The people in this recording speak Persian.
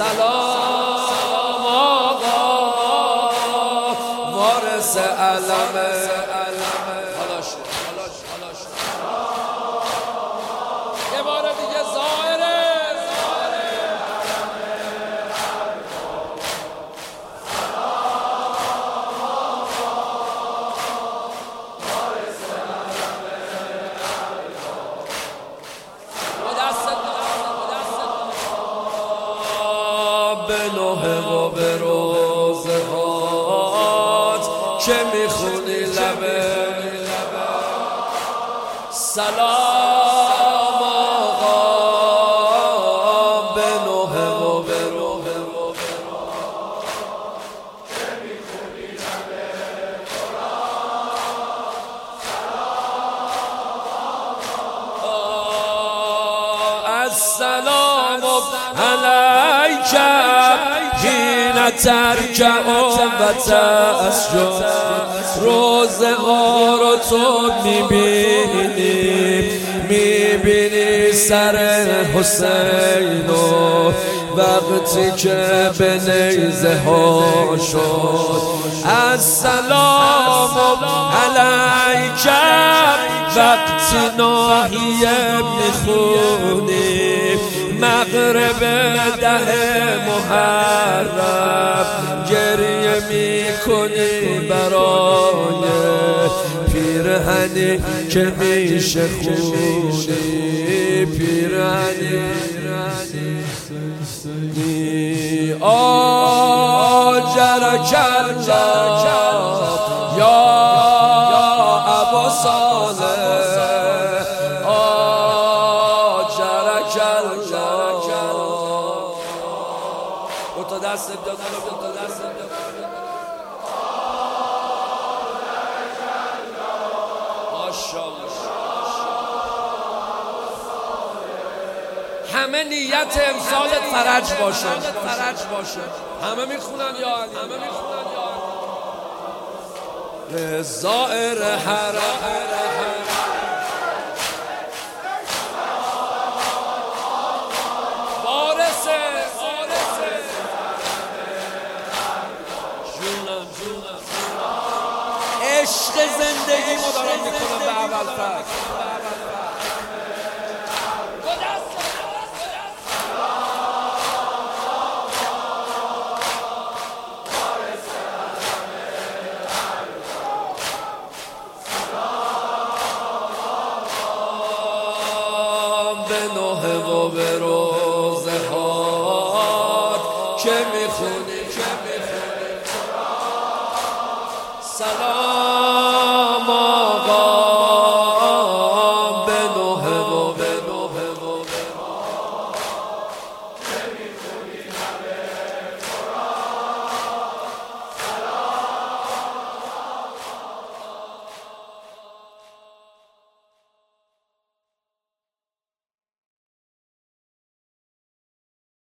سلام آقا وارث علمه یه بار دیگه ظاهره به نوحه و به روزه هات که میخونی لبه سلام آقا به نوحه و به روزه که میخونی لبه السلام علیک حین ترکع و تسجد روزگار رو تو میبینی سر حسین و وقتی که به نیزه ها شد السلام علیک وقتی ناحیه میخونی مغرب 10 محرم گریه میکنی برای پیرهنی که میشه خونی پیرهنی آجرک الله یا ابا صالح آجرک الله دو تا دست همه نیت امسالت فرج باشه همه میخونن یا علی زائر حرم وارثه جونم عشق زندگی ما دارم میکنم به اول فصل به نوحه و به روزه هات که میخونی سلام